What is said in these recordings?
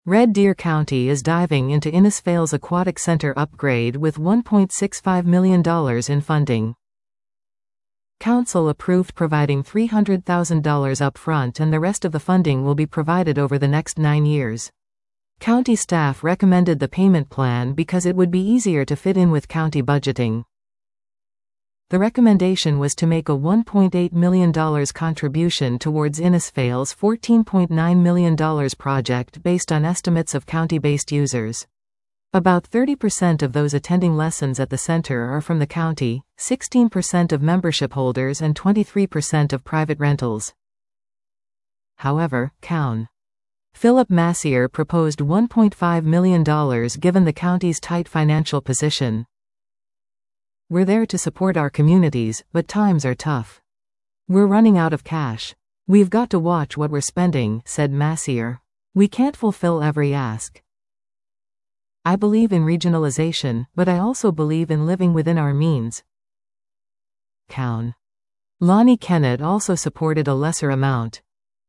Red Deer County is diving into Innisfail's Aquatic Center upgrade with $1.65 million in funding. Council approved providing $300,000 upfront, and the rest of the funding will be provided over the next 9 years. County staff recommended the payment plan because it would be easier to fit in with county budgeting. The recommendation was to make a $1.8 million contribution towards Innisfail's $14.9 million project based on estimates of county-based users. About 30% of those attending lessons at the center are from the county, 16% of membership holders, and 23% of private rentals. However, Coun. Philip Massier proposed $1.5 million given the county's tight financial position. We're there to support our communities, but times are tough. We're running out of cash. We've got to watch what we're spending, said Massier. We can't fulfill every ask. I believe in regionalization, but I also believe in living within our means. Coun. Lonnie Kennett also supported a lesser amount.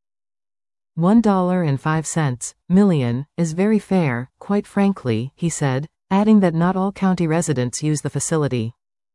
$1.05 million is very fair, quite frankly, he said, adding that not all county residents use the facility.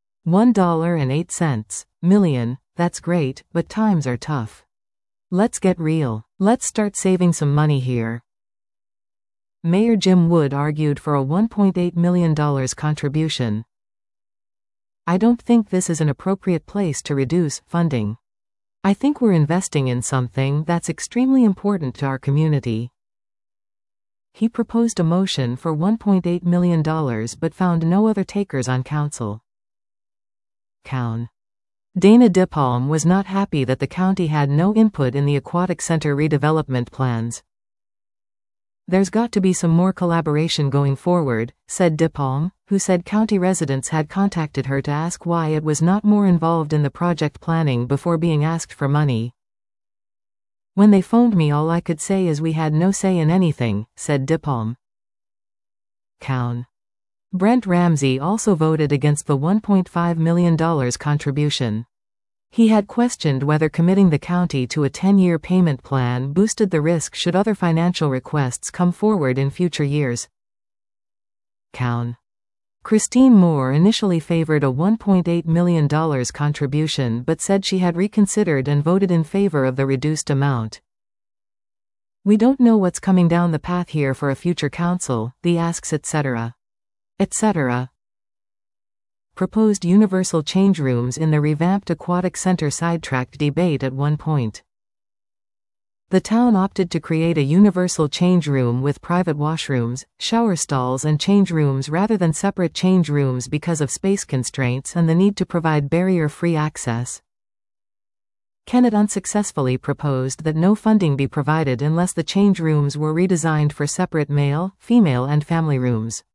$1.08 million, that's great, but times are tough. Let's get real. Let's start saving some money here. Mayor Jim Wood argued for a $1.8 million contribution. I don't think this is an appropriate place to reduce funding. I think we're investing in something that's extremely important to our community. He proposed a motion for $1.8 million but found no other takers on council. Coun. Dana Dipalm was not happy that the county had no input in the aquatic center redevelopment plans. There's got to be some more collaboration going forward, said Dipalm, who said county residents had contacted her to ask why it was not more involved in the project planning before being asked for money. When they phoned me, all I could say is we had no say in anything, said Dipalm. Coun. Brent Ramsey also voted against the $1.5 million contribution. He had questioned whether committing the county to a 10-year payment plan boosted the risk should other financial requests come forward in future years. Coun. Christine Moore initially favored a $1.8 million contribution but said she had reconsidered and voted in favor of the reduced amount. We don't know what's coming down the path here for a future council, the asks etc. Proposed universal change rooms in the revamped aquatic center sidetracked debate at one point. The town opted to create a universal change room with private washrooms, shower stalls and change rooms rather than separate change rooms because of space constraints and the need to provide barrier-free access. Kennett unsuccessfully proposed that no funding be provided unless the change rooms were redesigned for separate male, female and family rooms.